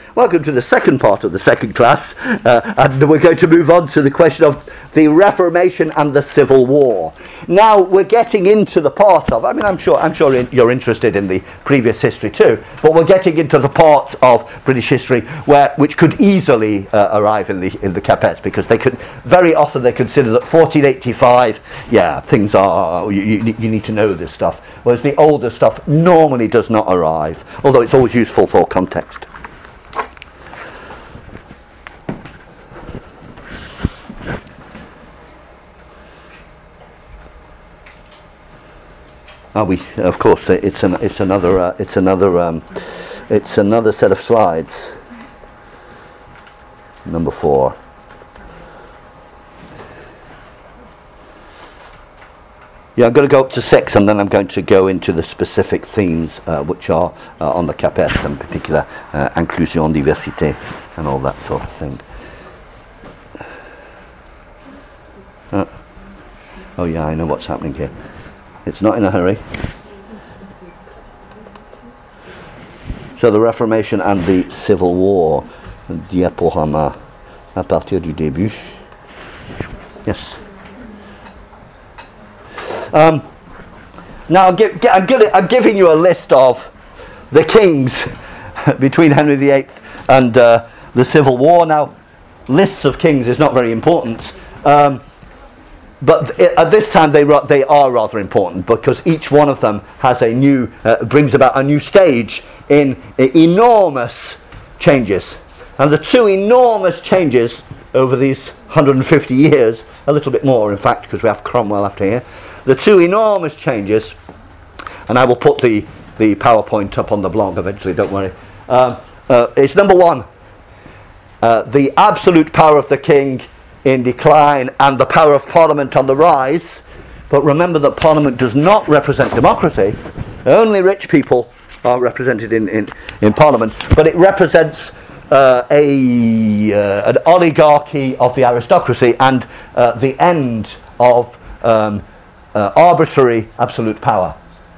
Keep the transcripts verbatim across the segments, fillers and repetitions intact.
Welcome to the second part of the second class, uh, and we're going to move on to the question of the Reformation and the Civil War. Now we're getting into the part of, I mean I'm sure I'm sure in, you're interested in the previous history too, but we're getting into the part of British history where which could easily uh, arrive in the in the Capets, because they could very often they consider that fourteen eighty-five, yeah, things are, you, you, you need to know this stuff, whereas the older stuff normally does not arrive, although it's always useful for context. Ah, we of course it's an it's another uh, it's another um, it's another set of slides. Number four. Yeah, I'm going to go up to six, and then I'm going to go into the specific themes uh, which are uh, on the Capets, in particular uh, inclusion, diversité, and all that sort of thing. Uh, oh yeah, I know what's happening here. It's not in a hurry. So the Reformation and the Civil War. Diaporama à partir du début. Yes. Um, now I'm, gi- I'm, gi- I'm giving you a list of the kings between Henry the Eighth and uh, the Civil War. Now, lists of kings is not very important. Um, But th- at this time they ra- they are rather important, because each one of them has a new uh, brings about a new stage in uh, enormous changes, and the two enormous changes over these one hundred fifty years, a little bit more in fact, because we have Cromwell after here. The two enormous changes, and I will put the the PowerPoint up on the blog eventually. Don't worry. Um, uh, it's number one, uh, the absolute power of the king in decline and the power of Parliament on the rise. But remember that Parliament does not represent democracy. Only rich people are represented in, in, in Parliament, but it represents uh, a uh, an oligarchy of the aristocracy and uh, the end of um, uh, arbitrary absolute power.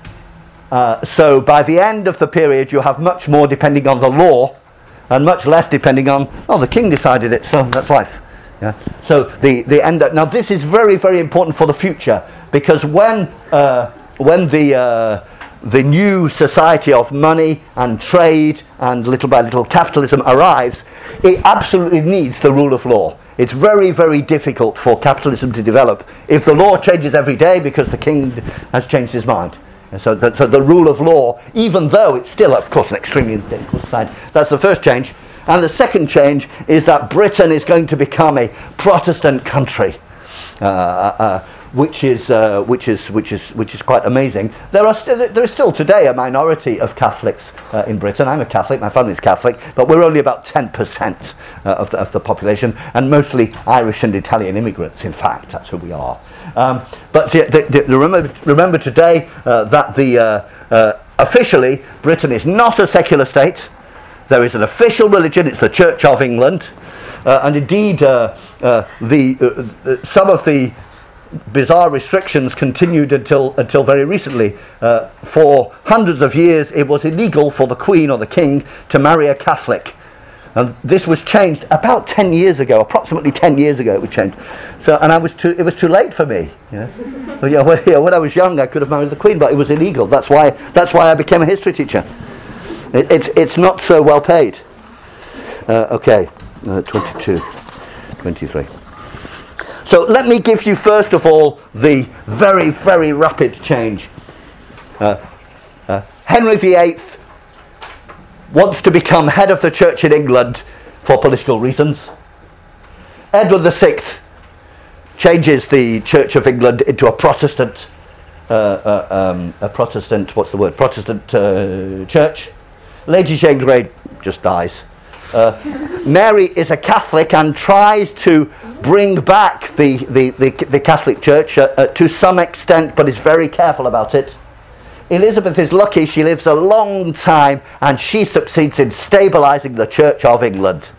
Uh, so by the end of the period you have much more depending on the law and much less depending on, oh, the king decided it, so that's life. Yeah. So the the end. Now this is very very important for the future, because when uh, when the uh, the new society of money and trade and little by little capitalism arrives, it absolutely needs the rule of law. It's very very difficult for capitalism to develop if the law changes every day because the king has changed his mind. And so, the, so the rule of law, even though it's still of course an extremely unstable society, that's the first change. And the second change is that Britain is going to become a Protestant country, uh, uh, which is uh, which is which is which is quite amazing. There are still there is still today a minority of Catholics uh, in Britain. I'm a Catholic, my family is Catholic, but we're only about ten percent uh, of the of the population, and mostly Irish and Italian immigrants. In fact, that's who we are. Um, but the, the, the, remember remember today uh, that the uh, uh, officially Britain is not a secular state. There is an official religion, it's the Church of England, uh, and indeed uh, uh, the, uh, uh, some of the bizarre restrictions continued until until very recently. Uh, for hundreds of years it was illegal for the Queen or the King to marry a Catholic. And this was changed about ten years ago, approximately ten years ago it was changed. So, and I was too, it was too late for me. Yeah? But, yeah, when, yeah, when I was young I could have married the Queen, but it was illegal. That's why, that's why I became a history teacher. It, it's it's not so well paid. Uh, okay, uh, twenty-two, twenty-three. So let me give you first of all the very very rapid change. Uh, uh, Henry the Eighth wants to become head of the Church in England for political reasons. Edward the Sixth changes the Church of England into a Protestant, uh, uh, um, a Protestant. What's the word? Protestant uh, church. Lady Jane Grey just dies. Uh, Mary is a Catholic and tries to bring back the, the, the, the Catholic Church uh, uh, to some extent, but is very careful about it. Elizabeth is lucky, she lives a long time and she succeeds in stabilising the Church of England.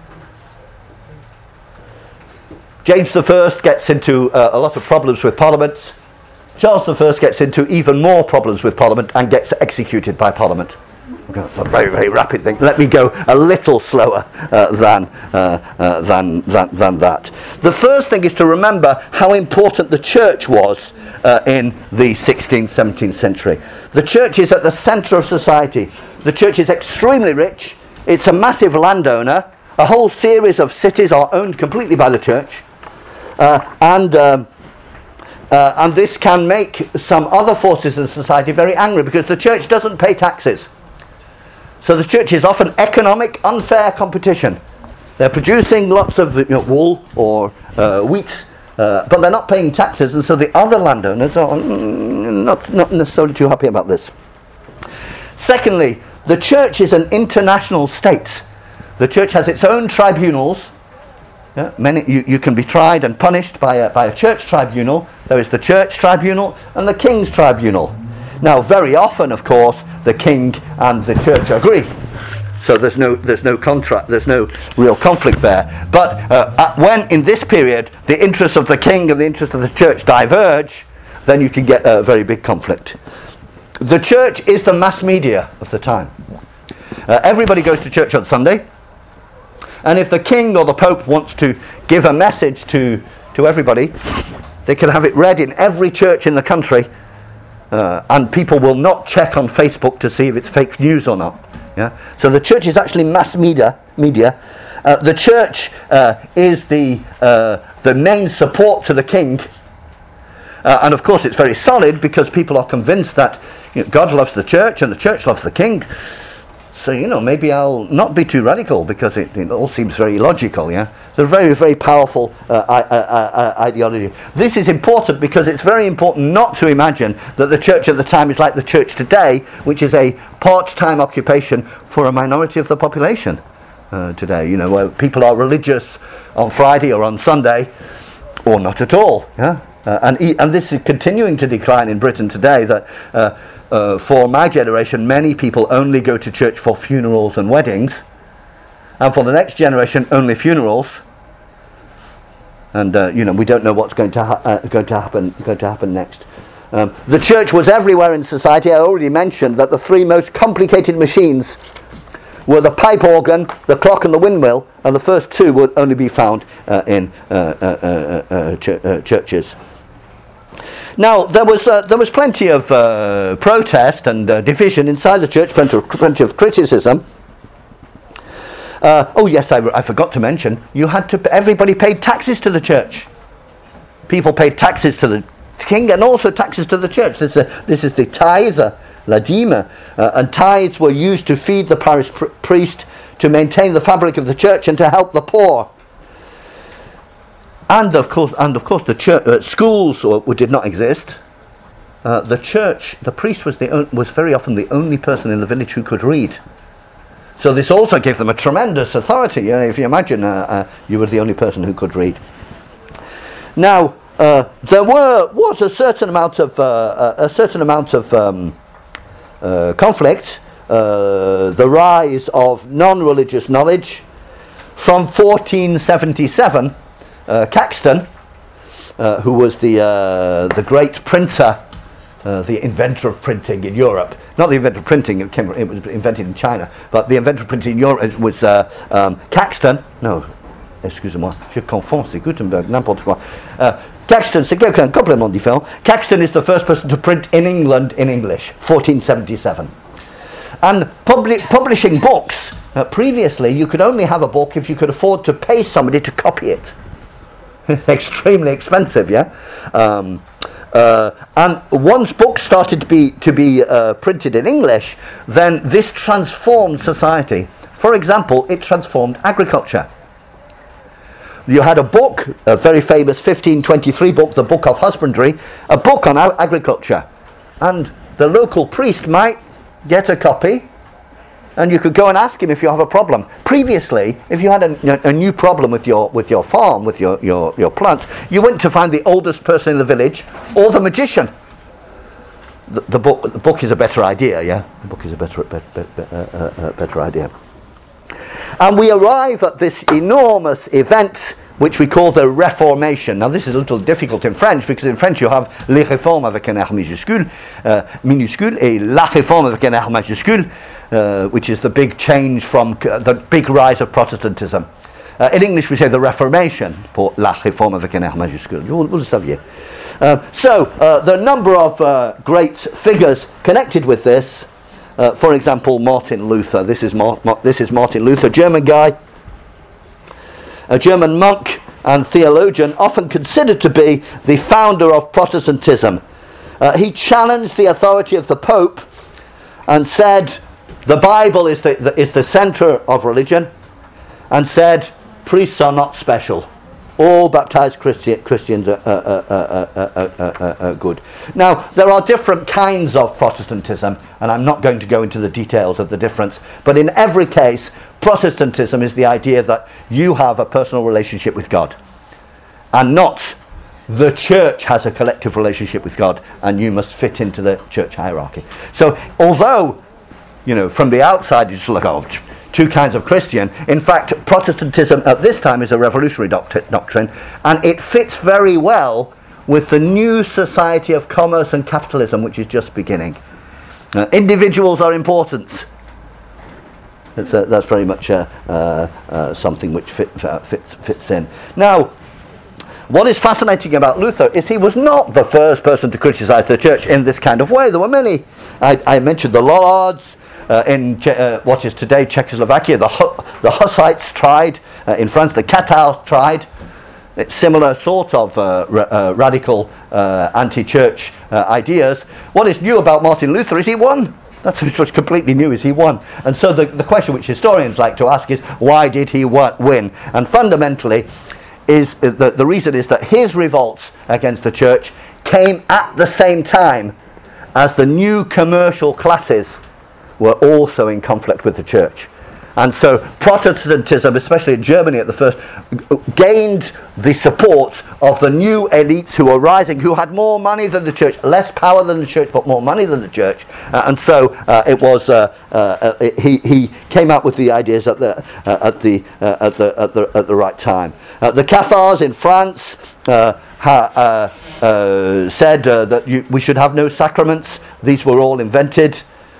James the First gets into uh, a lot of problems with Parliament. Charles the First gets into even more problems with Parliament and gets executed by Parliament. It's a very, very rapid thing. Let me go a little slower uh, than, uh, uh, than, than, than that. The first thing is to remember how important the church was uh, in the sixteenth, seventeenth century. The church is at the centre of society. The church is extremely rich. It's a massive landowner. A whole series of cities are owned completely by the church. Uh, and... Um, Uh, and this can make some other forces in society very angry because the church doesn't pay taxes. So the church is often economic, unfair competition. They're producing lots of you know, wool or uh, wheat, uh, but they're not paying taxes, and so the other landowners are mm, not, not necessarily too happy about this. Secondly, the church is an international state. The church has its own tribunals. Yeah, many, you, you can be tried and punished by a, by a church tribunal. There is the church tribunal and the king's tribunal. Now, very often, of course, the king and the church agree. So there's no there's no contract, there's no real conflict there. But uh, at, when in this period the interests of the king and the interests of the church diverge, then you can get a very big conflict. The church is the mass media of the time. Uh, everybody goes to church on Sunday. And if the king or the pope wants to give a message to, to everybody, they can have it read in every church in the country, uh, and people will not check on Facebook to see if it's fake news or not. Yeah? So the church is actually mass media. media. Uh, the church uh, is the, uh, the main support to the king. Uh, and of course it's very solid because people are convinced that you know, God loves the church and the church loves the king. So, you know, maybe I'll not be too radical because it, it all seems very logical, yeah? It's a very, very powerful uh, I, I, I, ideology. This is important because it's very important not to imagine that the church at the time is like the church today, which is a part-time occupation for a minority of the population uh, today, you know, where people are religious on Friday or on Sunday, or not at all, yeah? Uh, and, e- and this is continuing to decline in Britain today, that uh, Uh, for my generation, many people only go to church for funerals and weddings, and for the next generation, only funerals. And uh, you know, we don't know what's going to ha- uh, going to happen going to happen next. Um, the church was everywhere in society. I already mentioned that the three most complicated machines were the pipe organ, the clock, and the windmill, and the first two would only be found uh, in uh, uh, uh, uh, ch- uh, churches. Now there was uh, there was plenty of uh, protest and uh, division inside the church, plenty of, plenty of criticism. Uh, oh yes, I, I forgot to mention, you had to everybody paid taxes to the church. People paid taxes to the king and also taxes to the church. This is a, this is the tithe, la dîme, uh, and tithes were used to feed the parish pr- priest, to maintain the fabric of the church, and to help the poor. And of course, and of course, the church uh, schools or, did not exist. Uh, the church, the priest was the on, was very often the only person in the village who could read. So this also gave them a tremendous authority. You know, if you imagine, uh, uh, you were the only person who could read. Now uh, there were was a certain amount of uh, a certain amount of um, uh, conflict. Uh, the rise of non-religious knowledge from fourteen seventy-seven. Uh, Caxton, uh, who was the uh, the great printer, uh, the inventor of printing in Europe. Not the inventor of printing; it, came, it was invented in China. But the inventor of printing in Europe was uh, um, Caxton. No, excusez-moi, je confonds, c'est Gutenberg, n'importe quoi. Uh, Caxton, c'est quelqu'un complètement différent. Caxton is the first person to print in England in English, fourteen seventy-seven. And publi- publishing books. Uh, previously, you could only have a book if you could afford to pay somebody to copy it. Extremely expensive, yeah. Um, uh, and once books started to be to be uh, printed in English, then this transformed society. For example, it transformed agriculture. You had a book, a very famous fifteen twenty-three book, the Book of Husbandry, a book on ag- agriculture, and the local priest might get a copy. And you could go and ask him if you have a problem. Previously, if you had a, a new problem with your with your farm, with your, your, your plants, you went to find the oldest person in the village or the magician. The, the book the book is a better idea, yeah. The book is a better better, better, uh, uh, better idea. And we arrive at this enormous event which we call the Reformation. Now this is a little difficult in French, because in French you have les réformes avec un R minuscule, uh, minuscule, et la réforme avec un R majuscule, uh, which is the big change from uh, the big rise of Protestantism. Uh, in English we say the Reformation, pour la réforme avec un R majuscule. Vous, vous le saviez. Uh, so uh, there are a number of uh, great figures connected with this. Uh, for example, Martin Luther. This is Mar- Mar- this is Martin Luther, German guy, a German monk and theologian, often considered to be the founder of Protestantism. Uh, he challenged the authority of the Pope and said the Bible is the, the is the center of religion, and said priests are not special. All baptized Christi- Christians are, uh, uh, uh, uh, uh, uh, uh, good. Now, there are different kinds of Protestantism, and I'm not going to go into the details of the difference, but in every case, Protestantism is the idea that you have a personal relationship with God, and not the church has a collective relationship with God, and you must fit into the church hierarchy. So, although, you know, from the outside you just look, oh, two kinds of Christian. In fact, Protestantism at this time is a revolutionary docti- doctrine, and it fits very well with the new society of commerce and capitalism, which is just beginning. Uh, individuals are important. That's, uh, that's very much uh, uh, uh, something which fit, uh, fits, fits in. Now, what is fascinating about Luther is he was not the first person to criticize the church in this kind of way. There were many. I, I mentioned the Lollards. Uh, in Je- uh, what is today Czechoslovakia, the, Hu- the Hussites tried. Uh, in France, the Cathars tried. It's similar sort of uh, ra- uh, radical uh, anti-church uh, ideas. What is new about Martin Luther is he won. That's what's completely new, is he won. And so the, the question which historians like to ask is, why did he wa- win? And fundamentally, is uh, the, the reason is that his revolts against the church came at the same time as the new commercial classes were also in conflict with the church. And so Protestantism, especially in Germany at the first, gained the support of the new elites who were rising, who had more money than the church, less power than the church, but more money than the church. Uh, and so uh, it was. Uh, uh, it, he he came up with the ideas at the uh, at the uh, at the at the at the right time. Uh, the Cathars in France uh, ha, uh, uh, said uh, that you, we should have no sacraments. These were all invented.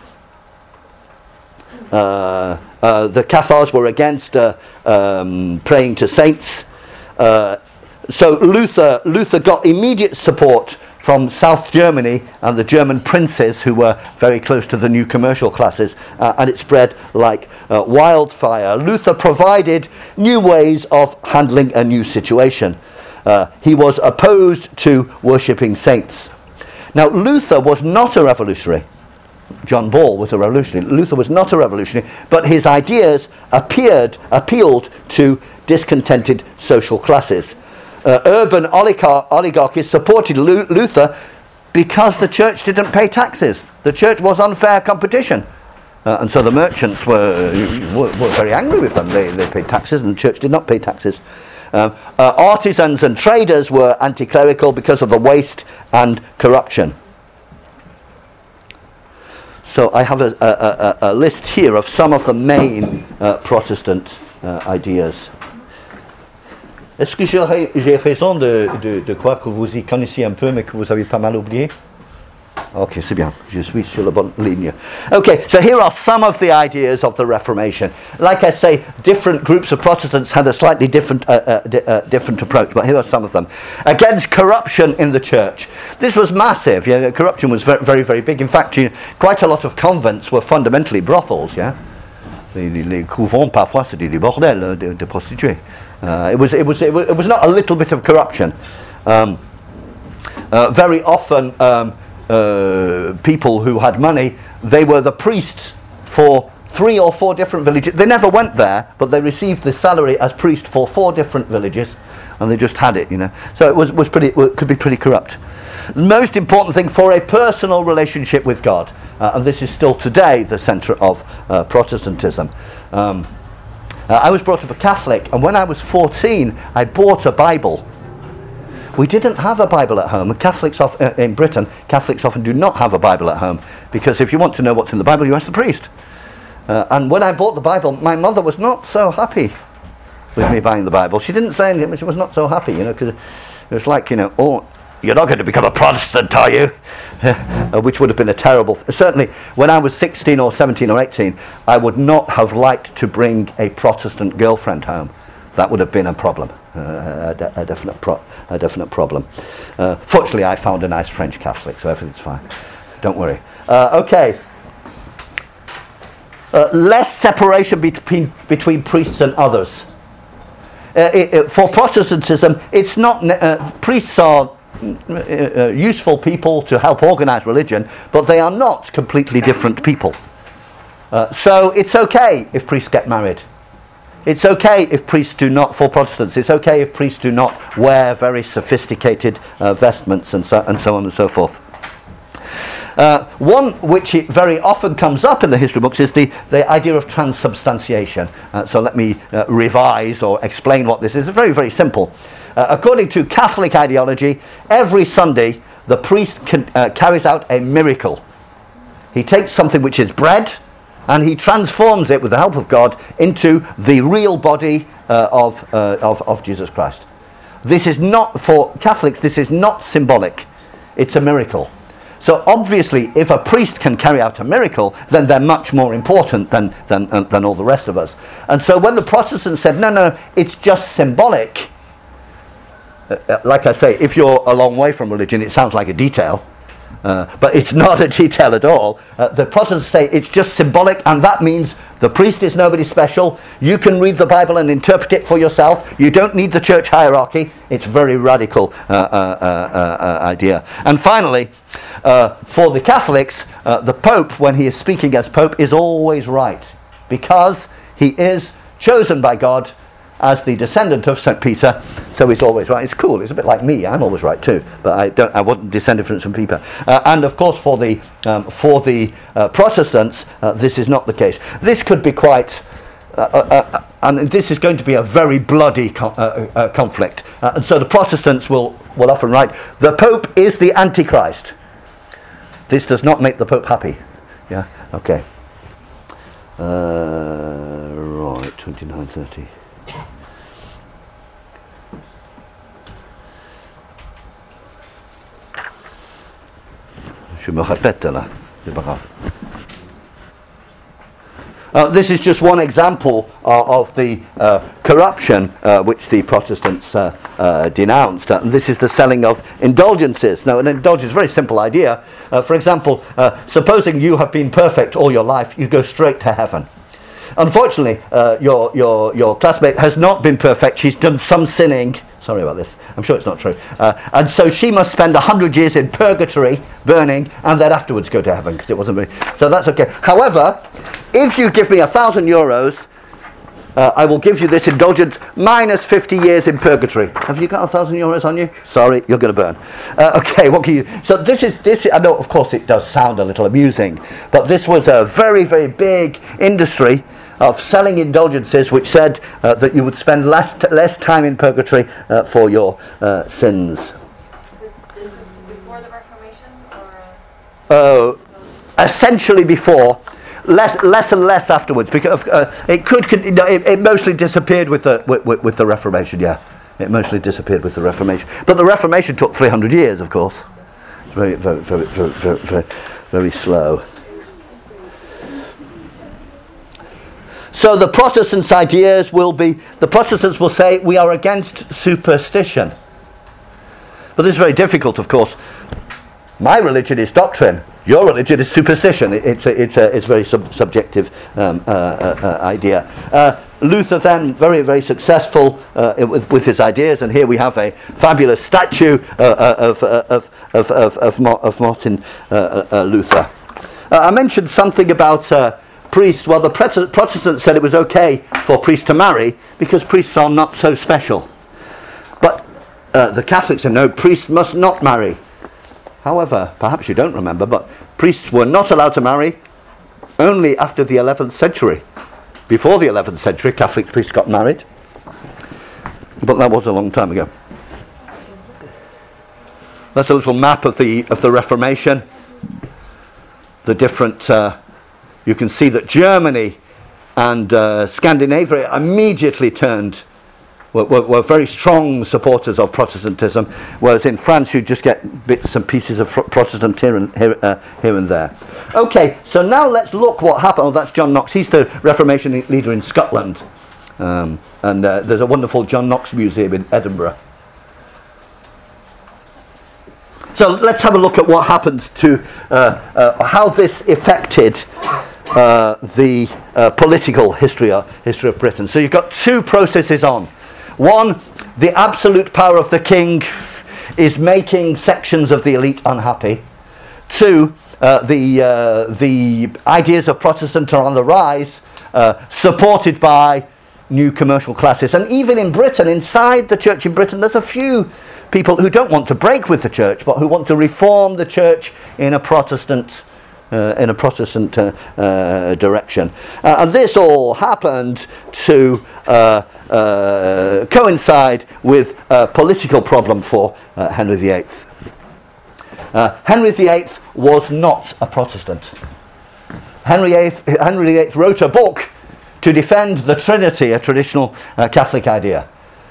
Uh, uh, the Cathars were against uh, um, praying to saints. Uh, so Luther Luther got immediate support from South Germany and the German princes, who were very close to the new commercial classes, uh, and it spread like uh, wildfire. Luther provided new ways of handling a new situation. Uh, he was opposed to worshipping saints. Now, Luther was not a revolutionary. John Ball was a revolutionary. Luther was not a revolutionary, but his ideas appeared, appealed to discontented social classes. Uh, urban oligar- oligarchies supported Lu- Luther because the church didn't pay taxes. The church was unfair competition. Uh, and so the merchants were, were, were very angry with them. They, they paid taxes and the church did not pay taxes. Um, uh, artisans and traders were anti-clerical because of the waste and corruption. So I have a, a, a, a list here of some of the main uh, Protestant uh, ideas. Est-ce que j'ai, j'ai raison de, de, de croire que vous y connaissiez un peu, mais que vous avez pas mal oublié? Ok, c'est bien. Je suis sur la bonne ligne. Okay, so here are some of the ideas of the Reformation. Like I say, different groups of Protestants had a slightly different, uh, uh, di- uh, different approach, but here are some of them. Against corruption in the church. This was massive. Yeah, corruption was very, very, very big. In fact, you know, quite a lot of convents were fundamentally brothels. Yeah, les, les couvents parfois c'était des bordels de, de prostituées. Uh, it was, it was, it was, it was not a little bit of corruption. Um, uh, very often. Um, Uh, people who had money, they were the priests for three or four different villages. They never went there, but they received the salary as priest for four different villages, and they just had it, you know. So it was, was pretty, it could be pretty corrupt. The most important thing for a personal relationship with God, uh, and this is still today the centre of uh, Protestantism. Um, uh, I was brought up a Catholic, and when I was fourteen, I bought a Bible. We didn't have a Bible at home. Catholics of, uh, in Britain, Catholics often do not have a Bible at home, because if you want to know what's in the Bible, you ask the priest. Uh, and when I bought the Bible, my mother was not so happy. with me buying the Bible. She didn't say anything, but she was not so happy, you know, because it was like, you know, oh, you're not going to become a Protestant, are you? uh, which would have been a terrible... Th- certainly, when I was sixteen or seventeen or eighteen, I would not have liked to bring a Protestant girlfriend home. That would have been a problem, uh, a, de- a definite pro- a definite problem. Uh, fortunately, I found a nice French Catholic, so everything's fine. Don't worry. Uh, okay. Uh, less separation between between priests and others. Uh, it, it, for Protestantism, it's not ne- uh, priests are uh, uh, useful people to help organize religion, but they are not completely different people. Uh, so it's okay if priests get married. It's okay if priests do not, for Protestants, it's okay if priests do not wear very sophisticated uh, vestments and so, and so on and so forth. Uh, one which it very often comes up in the history books is the, the idea of transubstantiation. Uh, so let me uh, revise or explain what this is. It's very, very simple. Uh, according to Catholic ideology, every Sunday the priest can, uh, carries out a miracle. He takes something which is bread, and he transforms it with the help of God into the real body uh, of, uh, of, of Jesus Christ. This is not, for Catholics, this is not symbolic. It's a miracle. So obviously, if a priest can carry out a miracle, then they're much more important than, than, uh, than all the rest of us. And so when the Protestants said, no, no, it's just symbolic, uh, like I say, if you're a long way from religion, it sounds like a detail. Uh, but it's not a detail at all. Uh, the Protestants say it's just symbolic, and that means the priest is nobody special. You can read the Bible and interpret it for yourself. You don't need the church hierarchy. It's a very radical uh, uh, uh, uh, idea. And finally, uh, for the Catholics, uh, the Pope, when he is speaking as Pope, is always right, because he is chosen by God as the descendant of Saint Peter, so he's always right. It's cool. It's a bit like me. I'm always right too, but I don't. I wasn't descended from Saint Peter. Uh, and of course, for the um, for the uh, Protestants, uh, this is not the case. This could be quite, uh, uh, uh, and this is going to be a very bloody co- uh, uh, conflict. Uh, and so the Protestants will will often write, "The Pope is the Antichrist." This does not make the Pope happy. Yeah. Okay. Uh, right. twenty-nine thirty. Je me répète là, c'est pas grave. Uh, this is just one example uh, of the uh, corruption uh, which the Protestants uh, uh, denounced. Uh, and this is the selling of indulgences. Now, an indulgence is a very simple idea. Uh, for example, uh, supposing you have been perfect all your life, you go straight to heaven. Unfortunately, uh, your, your, your classmate has not been perfect. She's done some sinning. Sorry about this. I'm sure it's not true. Uh, and so she must spend a hundred years in purgatory, burning, and then afterwards go to heaven, because it wasn't very... So that's okay. However, if you give me a thousand euros, uh, I will give you this indulgence minus fifty years in purgatory. Have you got a thousand euros on you? Sorry, you're going to burn. Uh, okay, what can you... So this is... this. I know, of course, it does sound a little amusing, but this was a very, very big industry of selling indulgences, which said uh, that you would spend less t- less time in purgatory uh, for your uh, sins. Is this before the Reformation, or? Uh, essentially before, less less and less afterwards, because uh, it could, could it, it mostly disappeared with the with, with, with the Reformation. Yeah, it mostly disappeared with the Reformation. But the Reformation took three hundred years, of course. It's very very very very very, very, very slow. So the Protestants' ideas will be, the Protestants will say, we are against superstition. But this is very difficult, of course. My religion is doctrine. Your religion is superstition. It, it's a it's a it's a very sub- subjective um, uh, uh, uh, idea. Uh, Luther then very very successful uh, with with his ideas, and here we have a fabulous statue uh, uh, of, uh, of of of of Mo- of Martin uh, uh, Luther. Uh, I mentioned something about uh, priests. Well, the Protestants said it was okay for priests to marry because priests are not so special. But uh, the Catholics said no, priests must not marry. However, perhaps you don't remember, but priests were not allowed to marry only after the eleventh century. Before the eleventh century, Catholic priests got married, but that was a long time ago. That's a little map of the of the Reformation. The different, uh, you can see that Germany and uh, Scandinavia immediately turned were, were, were very strong supporters of Protestantism, whereas in France you just get bits and pieces of Protestant here and, here, uh, here and there. Okay, so now let's look what happened. Oh, that's John Knox. He's the Reformation leader in Scotland. Um, and uh, there's a wonderful John Knox museum in Edinburgh. So let's have a look at what happened to, uh, uh, how this affected uh, the uh, political history, uh, history of Britain. So you've got two processes on. One, the absolute power of the king is making sections of the elite unhappy. Two, uh, the, uh, the ideas of Protestant are on the rise, uh, supported by new commercial classes. And even in Britain, inside the church in Britain, there's a few people who don't want to break with the church, but who want to reform the church in a Protestant, uh, in a Protestant uh, uh, direction. Uh, and this all happened to uh, uh, coincide with a political problem for uh, Henry the Eighth. Uh, Henry the Eighth was not a Protestant. Henry the Eighth, Henry the Eighth wrote a book to defend the Trinity, a traditional uh, Catholic idea.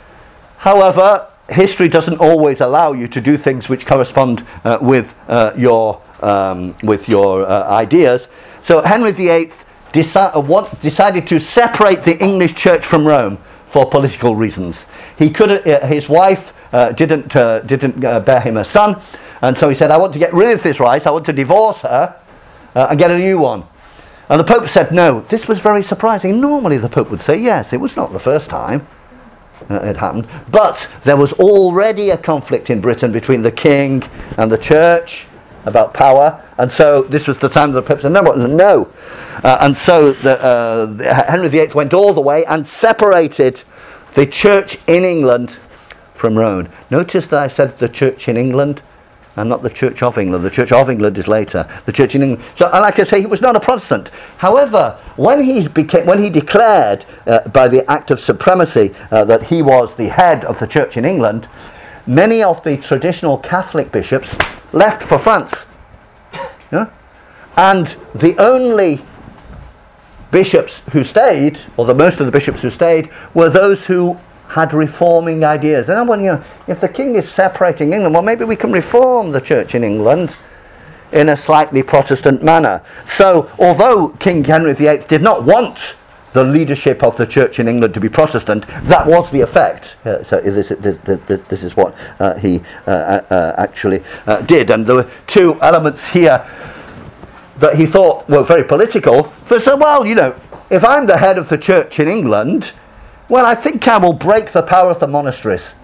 However, history doesn't always allow you to do things which correspond uh, with uh, your um, with your uh, ideas. So Henry the Eighth deci- uh, what, decided to separate the English Church from Rome for political reasons. He could uh, his wife uh, didn't uh, didn't uh, bear him a son, and so he said, "I want to get rid of this right. I want to divorce her uh, and get a new one." And the Pope said no. This was very surprising. Normally the Pope would say yes. It was not the first time Uh, it happened, but there was already a conflict in Britain between the king and the church about power, and so this was the time that the Pope said no, no. Uh, and so the, uh, the Henry the Eighth went all the way and separated the church in England from Rome. Notice that I said the church in England and not the Church of England. The Church of England is later. The Church in England. So, like I say, he was not a Protestant. However, when he became, when he declared uh, by the Act of Supremacy uh, that he was the head of the Church in England, many of the traditional Catholic bishops left for France. Yeah? And the only bishops who stayed, or the most of the bishops who stayed, were those who had reforming ideas. And when, you know, if the king is separating England, well, maybe we can reform the church in England in a slightly Protestant manner. So, although King Henry the Eighth did not want the leadership of the church in England to be Protestant, that was the effect. Uh, so, this, this, this, this is what uh, he uh, uh, actually uh, did. And there were two elements here that he thought were very political. First, so, well, you know, if I'm the head of the church in England, well, I think I will break the power of the monasteries.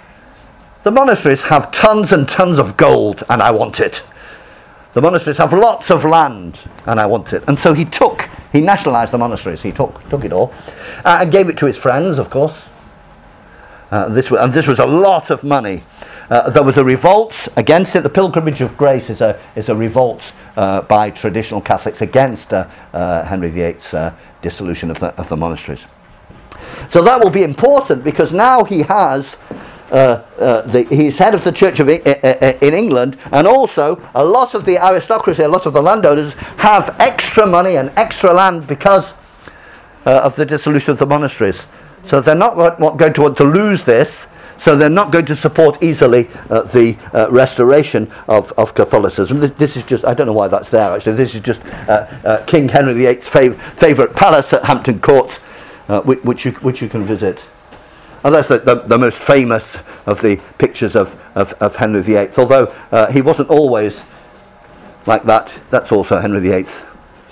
The monasteries have tons and tons of gold, and I want it. The monasteries have lots of land, and I want it. And so he took, he nationalised the monasteries. He took took it all, uh, and gave it to his friends, of course. Uh, this was, and this was a lot of money. Uh, there was a revolt against it. The Pilgrimage of Grace is a is a revolt uh, by traditional Catholics against uh, uh, Henry the Eighth's uh, dissolution of the of the monasteries. So that will be important, because now he has, uh, uh, the, he's head of the Church of I- I- in England, and also a lot of the aristocracy, a lot of the landowners have extra money and extra land because uh, of the dissolution of the monasteries. So they're not going to want to lose this, so they're not going to support easily uh, the uh, restoration of, of Catholicism. This is just, I don't know why that's there actually, this is just uh, uh, King Henry the Eighth's fav- favourite palace at Hampton Court, Uh, which, which, you, which you can visit. And that's the, the, the most famous of the pictures of, of, of Henry the Eighth. Although uh, he wasn't always like that. That's also Henry the Eighth.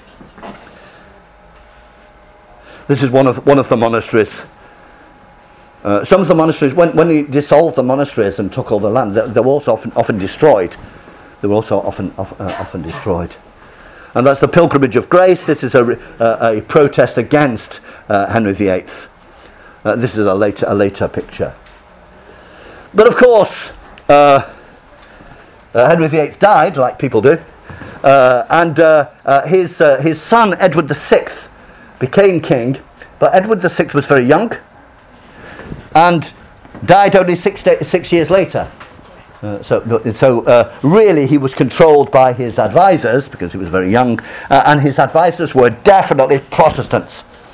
This is one of one of the monasteries. Uh, some of the monasteries, when, when he dissolved the monasteries and took all the land, they, they were also often, often destroyed. They were also often of, uh, often destroyed. And that's the Pilgrimage of Grace. This is a, uh, a protest against uh, Henry the Eighth. Uh, this is a later, a later picture. But of course, uh, uh, Henry the Eighth died, like people do, uh, and uh, uh, his uh, his son Edward the Sixth became king. But Edward the Sixth was very young, and died only six day, six years later. Uh, so, so uh, really, he was controlled by his advisors because he was very young, uh, and his advisors were definitely Protestants.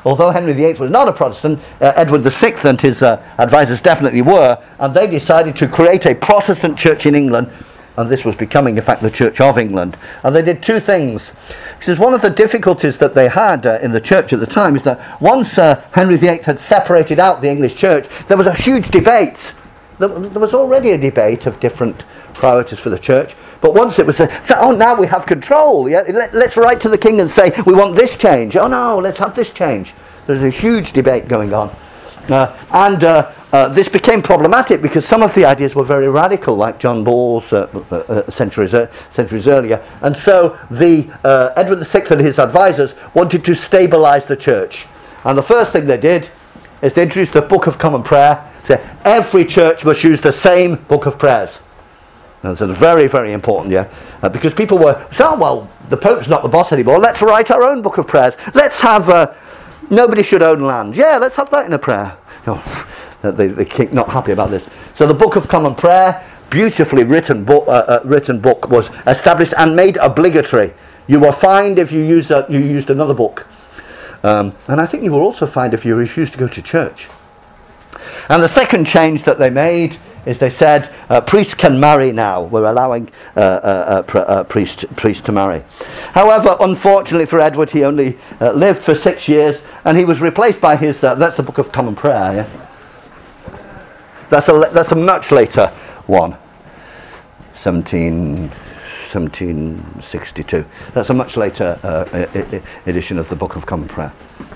although Henry the Eighth was not a Protestant, uh, Edward the Sixth and his uh, advisors definitely were, and they decided to create a Protestant church in England, and this was becoming, in fact, the Church of England. And they did two things. He says one of the difficulties that they had uh, in the church at the time is that once uh, Henry the Eighth had separated out the English church, there was a huge debate. There, there was already a debate of different priorities for the church, but once it was, uh, so, oh, now we have control. Yeah? Let, let's write to the king and say, we want this change. Oh, no, let's have this change. There's a huge debate going on. Uh, and uh, uh, this became problematic because some of the ideas were very radical, like John Ball's uh, uh, uh, centuries, uh, centuries earlier. And so the uh, Edward the Sixth and his advisors wanted to stabilise the church. And the first thing they did is they introduced the Book of Common Prayer. So every church must use the same book of prayers. And so it's very, very important, yeah, uh, because people were, so, oh, well, the Pope's not the boss anymore. Let's write our own book of prayers. Let's have, uh, nobody should own land. Yeah, let's have that in a prayer. Oh, they, they keep not happy about this. So the Book of Common Prayer, beautifully written book, uh, uh, written book, was established and made obligatory. You were fined if you used a, you used another book, um, and I think you were also fined if you refused to go to church. And the second change that they made is they said uh, priests can marry now. We're allowing uh, uh, uh, pr- uh, priests priests to marry. However, unfortunately for Edward, he only uh, lived for six years, and he was replaced by his. Uh, that's the Book of Common Prayer. Yeah, that's a le- that's a much later one. seventeen, seventeen sixty-two. That's a much later uh, I- I- edition of the Book of Common Prayer.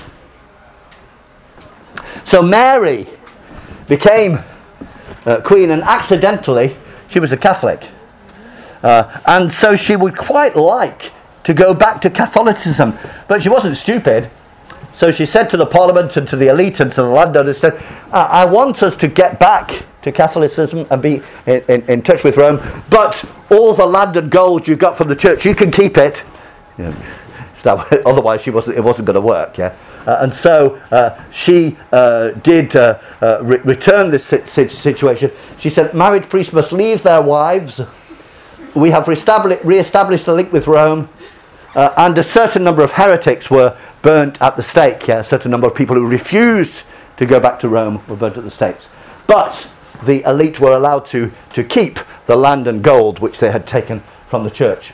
So Mary became uh, queen, and accidentally she was a Catholic, uh, and so she would quite like to go back to Catholicism, but she wasn't stupid. So she said to the Parliament and to the elite and to the landowners, said, I, I want us to get back to Catholicism and be in, in, in touch with Rome, but all the land and gold you got from the church, you can keep it. You know, so that, otherwise she wasn't, it wasn't going to work, yeah. Uh, and so uh, she uh, did uh, uh, re- return this si- situation. She said, married priests must leave their wives. We have re-established, re-established a link with Rome, uh, and a certain number of heretics were burnt at the stake. Yeah? A certain number of people who refused to go back to Rome were burnt at the stakes. But the elite were allowed to, to keep the land and gold which they had taken from the church.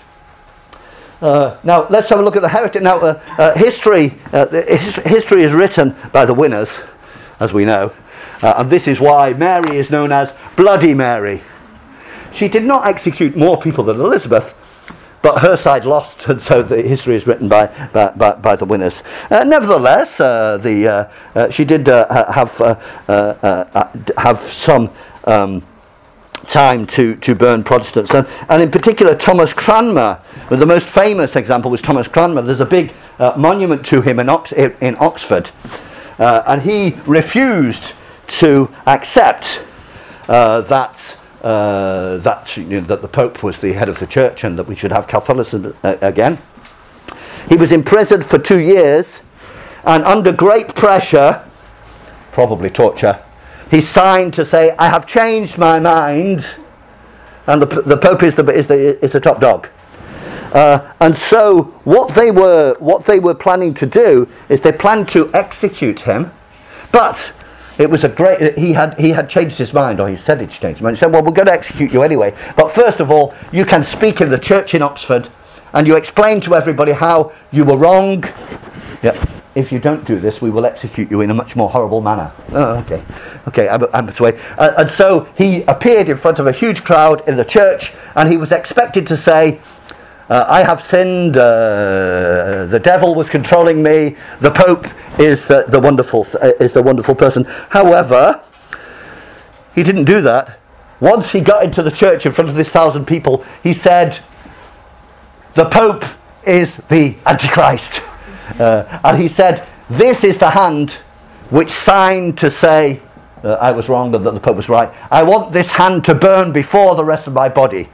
Uh, now let's have a look at the heretic. Now uh, uh, history, uh, the his, history is written by the winners, as we know, uh, and this is why Mary is known as Bloody Mary. She did not execute more people than Elizabeth, but her side lost, and so the history is written by by, by, by the winners. Uh, nevertheless, uh, the uh, uh, she did uh, have uh, uh, uh, have some. Um, time to, to burn Protestants, and, and in particular Thomas Cranmer. Well, the most famous example was Thomas Cranmer. There's a big uh, monument to him in, Ox- in Oxford, uh, and he refused to accept uh, that uh, that, you know, that the Pope was the head of the church and that we should have Catholicism uh, again. He was imprisoned for two years, and under great pressure, probably torture, he signed to say, I have changed my mind, and the, the Pope is the, is the, is the top dog. Uh, and so what they were what they were planning to do is they planned to execute him, but it was a great, he had he had changed his mind, or he said he'd changed his mind. He said, well, we're going to execute you anyway, but first of all, you can speak in the church in Oxford, and you explain to everybody how you were wrong. Yep. If you don't do this, we will execute you in a much more horrible manner. Oh, okay. Okay, I'm, I'm away. Uh, and so he appeared in front of a huge crowd in the church, and he was expected to say, uh, I have sinned, uh, the devil was controlling me, the Pope is the, the wonderful uh, is the wonderful person. However, he didn't do that. Once he got into the church in front of this thousand people, he said, the Pope is the Antichrist. Uh, and he said, this is the hand which signed to say uh, I was wrong and that the Pope was right. I want this hand to burn before the rest of my body.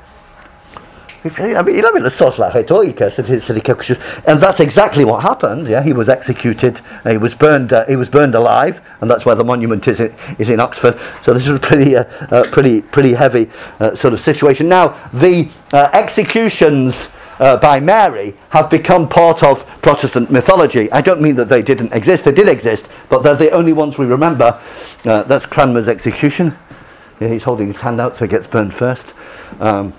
I mean, you know, source like and that's exactly what happened. Yeah, he was executed. He was burned. Uh, he was burned alive, and that's where the monument is. In, is in Oxford. So this is a pretty, uh, uh, pretty, pretty heavy uh, sort of situation. Now, the uh, executions uh, by Mary have become part of Protestant mythology. I don't mean that they didn't exist, they did exist, but they're the only ones we remember. Uh, that's Cranmer's execution. Yeah, he's holding his hand out so he gets burned first. Um,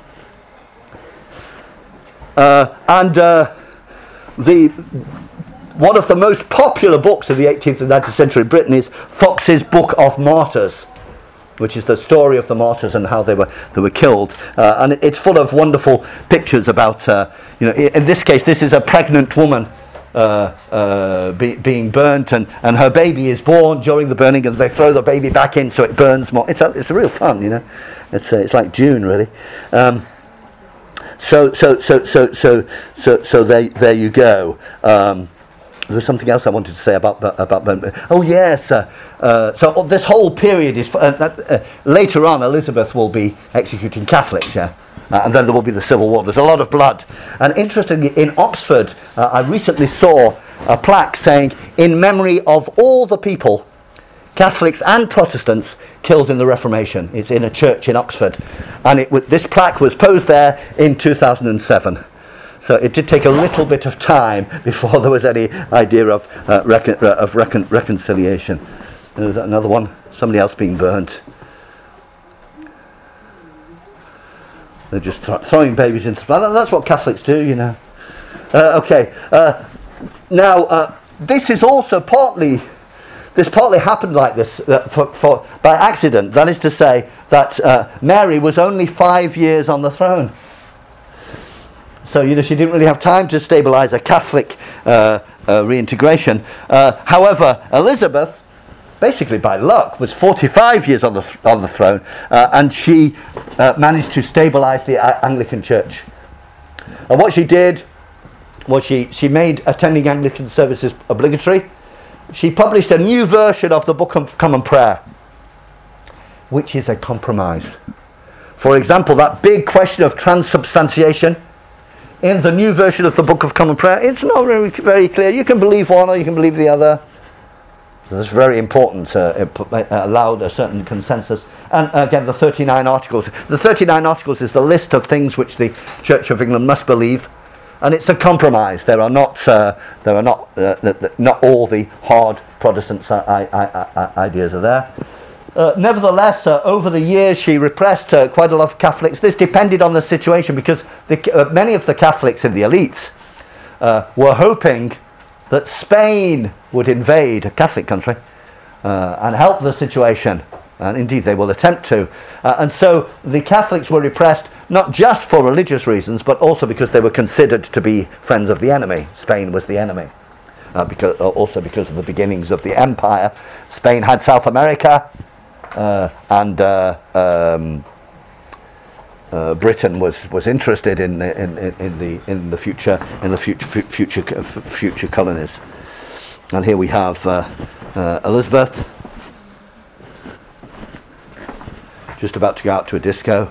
uh, and uh, the one of the most popular books of the eighteenth and nineteenth century Britain is Fox's Book of Martyrs, which is the story of the martyrs and how they were they were killed, uh, and it's full of wonderful pictures about, uh, you know, in this case, this is a pregnant woman uh, uh, be, being burnt, and, and her baby is born during the burning, and they throw the baby back in so it burns more. It's a, it's a real fun, you know. It's uh, it's like June, really. Um, so so so so so so so there there you go. Um, There was something else I wanted to say about about Burn. Oh yes, uh, uh, so this whole period is uh, that, uh, later on. Elizabeth will be executing Catholics, yeah, uh, and then there will be the Civil War. There's a lot of blood, and interestingly, in Oxford, uh, I recently saw a plaque saying, "In memory of all the people, Catholics and Protestants, killed in the Reformation." It's in a church in Oxford, and it w- this plaque was posed there in two thousand seven. So it did take a little bit of time before there was any idea of uh, recon- uh, of recon- reconciliation. There's another one, somebody else being burnt. They're just th- throwing babies into the... That's what Catholics do, you know. Uh, okay, uh, now uh, this is also partly... This partly happened like this uh, for, for, by accident. That is to say that uh, Mary was only five years on the throne. So, you know, she didn't really have time to stabilise a Catholic uh, uh, reintegration. Uh, however, Elizabeth, basically by luck, was forty-five years on the th- on the throne, uh, and she uh, managed to stabilise the uh, Anglican Church. And what she did was she, she made attending Anglican services obligatory. She published a new version of the Book of Common Prayer, which is a compromise. For example, that big question of transubstantiation, in the new version of the Book of Common Prayer, it's not very, very clear. You can believe one or you can believe the other. So that's very important. Uh, it uh, allowed a certain consensus. And uh, again, the thirty-nine Articles. The thirty-nine Articles is the list of things which the Church of England must believe, and it's a compromise. There are not uh, there are not uh, the, the, not all the hard Protestant I- I- I- ideas are there. Uh, nevertheless, uh, over the years, she repressed uh, quite a lot of Catholics. This depended on the situation, because the, uh, many of the Catholics in the elites uh, were hoping that Spain would invade a Catholic country uh, and help the situation. And indeed, they will attempt to. Uh, and so the Catholics were repressed, not just for religious reasons, but also because they were considered to be friends of the enemy. Spain was the enemy. Uh, because, uh, also because of the beginnings of the empire. Spain had South America. Uh, and uh, um, uh, Britain was, was interested in, in, in, in the in the future in the future future future colonies. And here we have uh, uh, Elizabeth, just about to go out to a disco.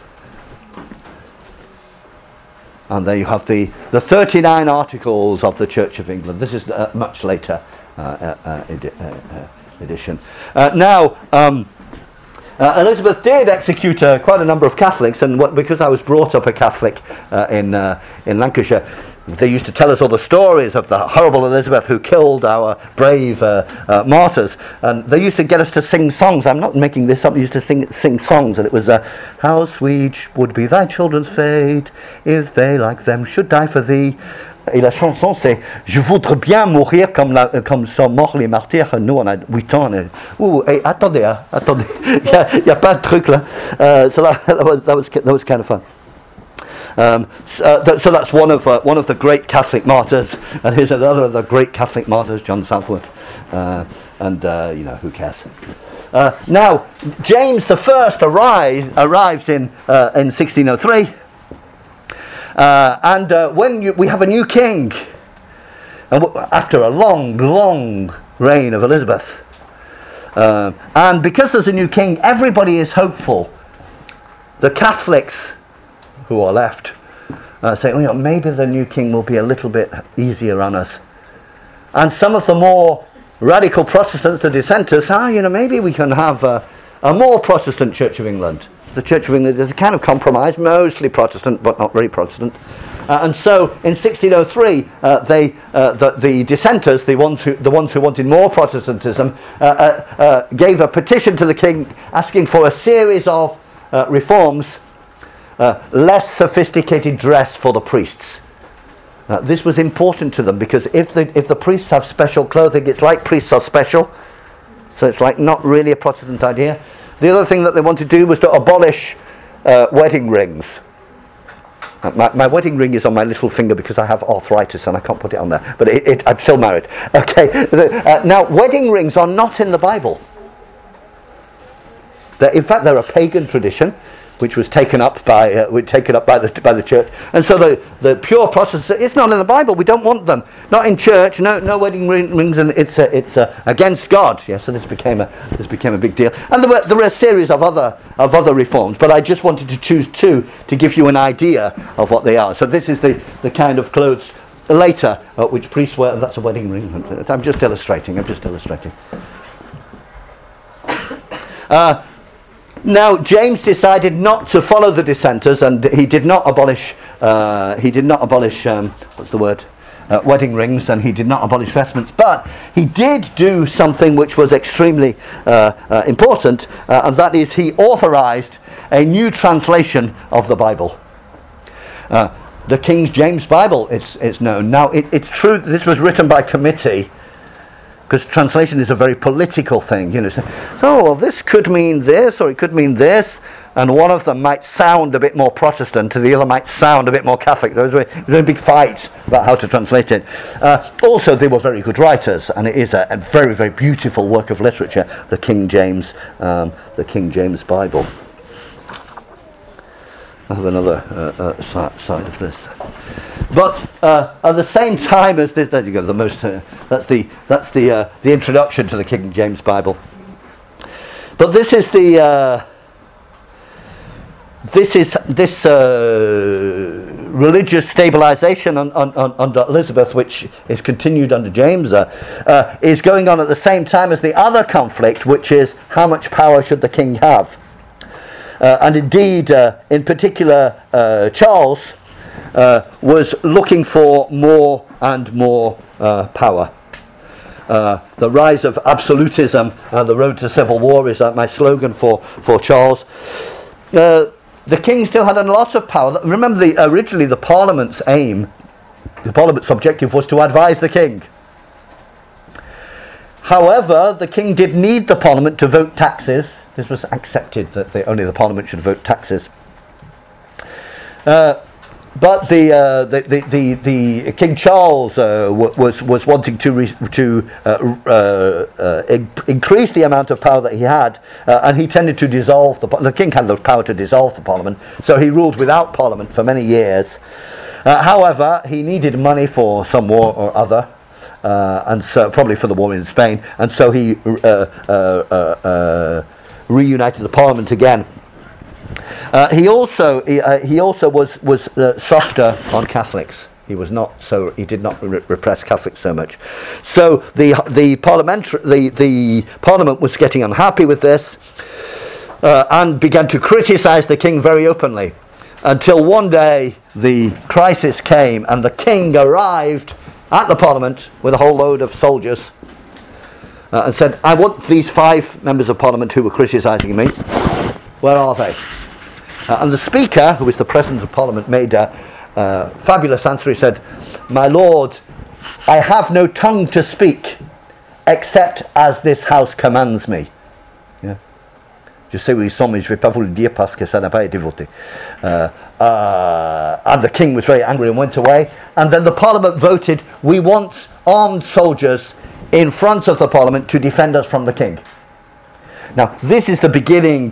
And there you have the, the thirty-nine Articles of the Church of England. This is uh, much later uh, uh, edi- uh, uh, edition. Uh, now. Um, Uh, Elizabeth did execute uh, quite a number of Catholics, and what, because I was brought up a Catholic uh, in uh, in Lancashire, they used to tell us all the stories of the horrible Elizabeth who killed our brave uh, uh, martyrs, and they used to get us to sing songs. I'm not making this up. They used to sing sing songs, and it was uh, "How sweet would be thy children's fate if they like them should die for thee." Et la chanson, c'est « Je voudrais bien mourir comme, la, comme sont morts les martyrs. » Nous, on a huit ans. On Ouh, hey, attendez, hein, attendez. Il n'y a, a pas de truc là. Uh, so that, that, was, that, was, that was kind of fun. Um, so, uh, th- so that's one of uh, one of the great Catholic martyrs. And here's another of the great Catholic martyrs, John Southworth. Uh, and, uh, you know, who cares? Uh, now, James the First arrives, arrives in, uh, in sixteen oh three. Uh, and uh, when you, we have a new king, and w- after a long, long reign of Elizabeth, uh, and because there's a new king, everybody is hopeful. The Catholics who are left uh, say, oh, you know, maybe the new king will be a little bit easier on us. And some of the more radical Protestants, the dissenters, ah, you know, maybe we can have a, a more Protestant Church of England. The Church of England is a kind of compromise, mostly Protestant, but not very Protestant. Uh, and so in sixteen oh three, uh, they, uh, the, the dissenters, the ones who, the ones who wanted more Protestantism, uh, uh, uh, gave a petition to the king asking for a series of uh, reforms, uh, less sophisticated dress for the priests. Uh, this was important to them because if the, if the priests have special clothing, it's like priests are special. So it's like not really a Protestant idea. The other thing that they wanted to do was to abolish uh, wedding rings. Uh, my, my wedding ring is on my little finger because I have arthritis and I can't put it on there. But it, it, I'm still married. Okay. Uh, now, wedding rings are not in the Bible. They're, in fact, they're a pagan tradition, which was taken up by uh, taken up by the by the church, and so the, the pure Protestants, it's not in the Bible. We don't want them, not in church. No no wedding ring, rings, and it's uh, it's uh, against God. Yes, yeah, so this became a this became a big deal. And there were there were a series of other of other reforms, but I just wanted to choose two to give you an idea of what they are. So this is the, the kind of clothes later uh, which priests wear. That's a wedding ring. I'm just illustrating. I'm just illustrating. Uh, Now, James decided not to follow the dissenters, and he did not abolish. Uh, he did not abolish. Um, what's the word? Uh, wedding rings, and he did not abolish vestments. But he did do something which was extremely uh, uh, important, uh, and that is he authorized a new translation of the Bible. Uh, the King James Bible, it's it's known now. It, it's true that this was written by committee, because translation is a very political thing, you know. So, oh, well, this could mean this, or it could mean this, and one of them might sound a bit more Protestant, and the other might sound a bit more Catholic. There was a, there was a big fight about how to translate it. Uh, also, they were very good writers, and it is a, a very, very beautiful work of literature, the King James, um, the King James Bible. I have another uh, uh, si- side of this. But uh, at the same time as this, there you go. The most uh, that's the that's the uh, the introduction to the King James Bible. But this is the uh, this is this uh, religious stabilization on, on, on, under Elizabeth, which is continued under James, uh, uh, is going on at the same time as the other conflict, which is how much power should the king have? Uh, and indeed, uh, in particular, uh, Charles uh, was looking for more and more uh, power. Uh, the rise of absolutism and the road to civil war is uh, my slogan for, for Charles. Uh, the king still had a lot of power. Remember, the, originally the Parliament's aim, the Parliament's objective was to advise the king. However, the king did need the Parliament to vote taxes. This was accepted that the, only the Parliament should vote taxes. Uh, but the, uh, the, the the the King Charles uh, w- was was wanting to re- to uh, uh, uh, in- increase the amount of power that he had, uh, and he tended to dissolve the. The king had the power to dissolve the Parliament, so he ruled without Parliament for many years. Uh, however, he needed money for some war or other. Uh, and so probably for the war in Spain, and so he uh, uh, uh, uh, reunited the Parliament again. Uh, he also he, uh, he also was was uh, softer on Catholics. He was not so he did not re- repress Catholics so much. So the the parliamentary the the Parliament was getting unhappy with this uh, and began to criticise the king very openly, until one day the crisis came and the king arrived at the Parliament with a whole load of soldiers uh, and said, I want these five members of Parliament who were criticising me. Where are they? Uh, and the Speaker, who was the President of Parliament, made a uh, fabulous answer. He said, my Lord, I have no tongue to speak except as this House commands me. Yeah. Je sais où ils sont, mais je ne vais pas vous le dire parce que ça n'a pas été voté. Uh, uh, and the king was very angry and went away. And then the Parliament voted, we want armed soldiers in front of the Parliament to defend us from the king. Now, this is the beginning,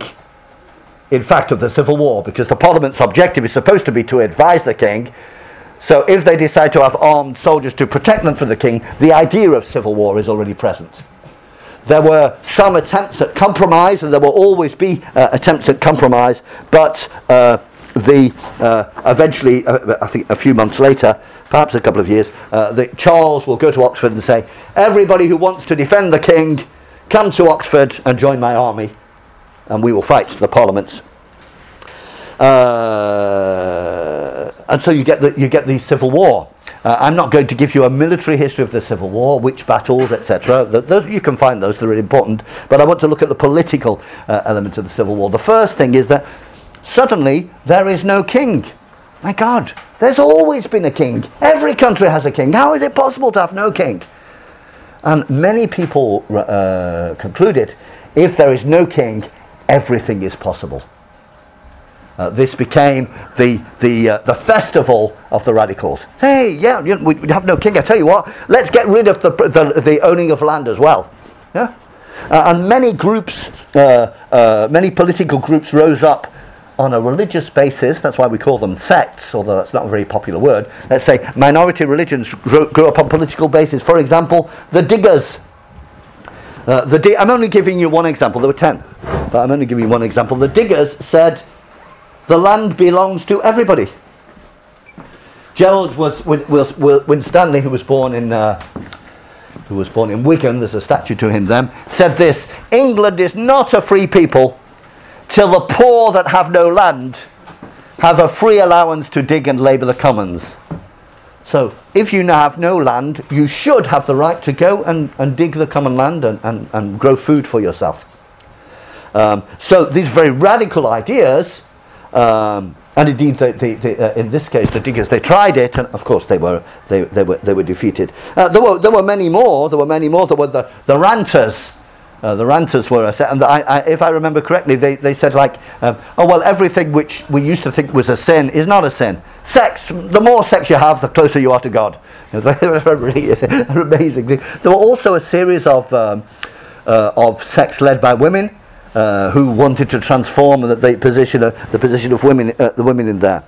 in fact, of the Civil War, because the Parliament's objective is supposed to be to advise the king. So if they decide to have armed soldiers to protect them from the king, the idea of civil war is already present. There were some attempts at compromise, and there will always be uh, attempts at compromise, but uh, the uh, eventually, uh, I think a few months later, perhaps a couple of years, uh, the, Charles will go to Oxford and say, everybody who wants to defend the king, come to Oxford and join my army, and we will fight the Parliament. Uh, and so you get the, you get the Civil War. Uh, I'm not going to give you a military history of the Civil War, which battles, et cetera. Those, you can find those; they're really important. But I want to look at the political uh, element of the Civil War. The first thing is that suddenly there is no king. My God, there's always been a king. Every country has a king. How is it possible to have no king? And many people uh, concluded, if there is no king, everything is possible. Uh, this became the the uh, the festival of the radicals. Hey, yeah, you know, we, we have no king. I tell you what, let's get rid of the the, the owning of land as well. Yeah, uh, and many groups, uh, uh, many political groups rose up on a religious basis. That's why we call them sects, although that's not a very popular word. Let's say minority religions grew, grew up on political basis. For example, the Diggers. Uh, the Di- I'm only giving you one example. There were ten, but I'm only giving you one example. The Diggers said, the land belongs to everybody. Gerald was Winstanley, who was born in uh, who was born in Wigan. There's a statue to him. Then said this: England is not a free people till the poor that have no land have a free allowance to dig and labour the commons. So, if you now have no land, you should have the right to go and, and dig the common land and, and, and grow food for yourself. Um, so, these very radical ideas. Um, and indeed, they, they, they, uh, in this case, the Diggers, they tried it, and of course, they were they, they were they were defeated. Uh, there were there were many more. There were many more. There were the the Ranters. Uh, the Ranters were, a set, and I, I, if I remember correctly, they, they said like, um, oh well, everything which we used to think was a sin is not a sin. Sex, the more sex you have, the closer you are to God. You know, they were really amazing thing. There were also a series of um, uh, of sects led by women. Uh, who wanted to transform the, the position of the position of women, uh, the women in there.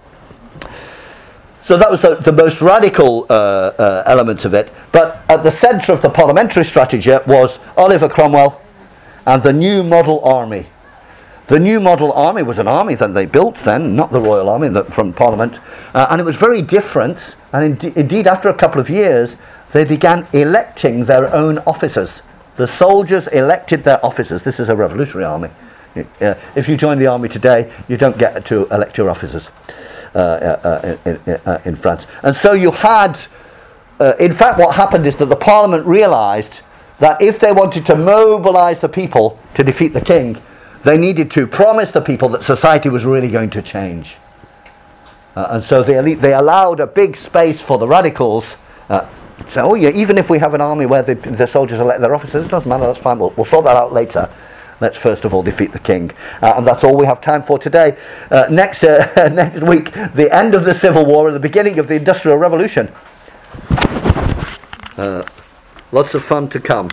So that was the, the most radical uh, uh, element of it. But at the centre of the parliamentary strategy was Oliver Cromwell and the New Model Army. The New Model Army was an army that they built then, not the Royal Army that, from Parliament, uh, and it was very different. And in, indeed, after a couple of years, they began electing their own officers. The soldiers elected their officers. This is a revolutionary army. Uh, if you join the army today, you don't get to elect your officers uh, uh, in, in, uh, in France. And so you had, uh, in fact, what happened is that the Parliament realised that if they wanted to mobilise the people to defeat the king, they needed to promise the people that society was really going to change. Uh, and so they, they allowed a big space for the radicals. Uh, So, oh yeah, even if we have an army where the, the soldiers elect their officers, it doesn't matter, that's fine, we'll, we'll sort that out later. Let's first of all defeat the king. Uh, and that's all we have time for today. Uh, next, uh, next week, the end of the Civil War and the beginning of the Industrial Revolution. Uh, lots of fun to come.